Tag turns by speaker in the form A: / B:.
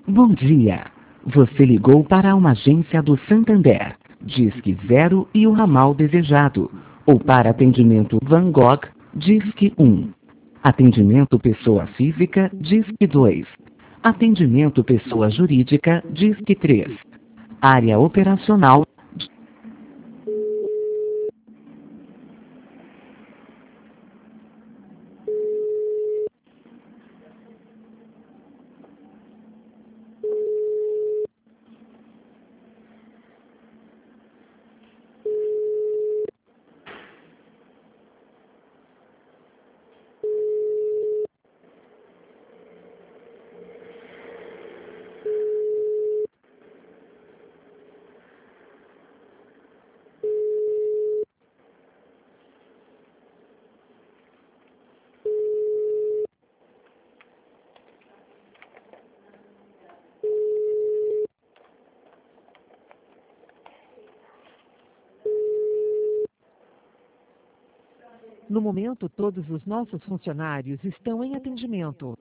A: Bom dia. Você ligou para uma agência do Santander. Disque 0 e o ramal desejado. Ou para atendimento Van Gogh, Disque 1. Atendimento pessoa física, Disque 2. Atendimento pessoa jurídica, Disque 3. Área operacional.
B: No momento, todos os nossos funcionários estão em atendimento.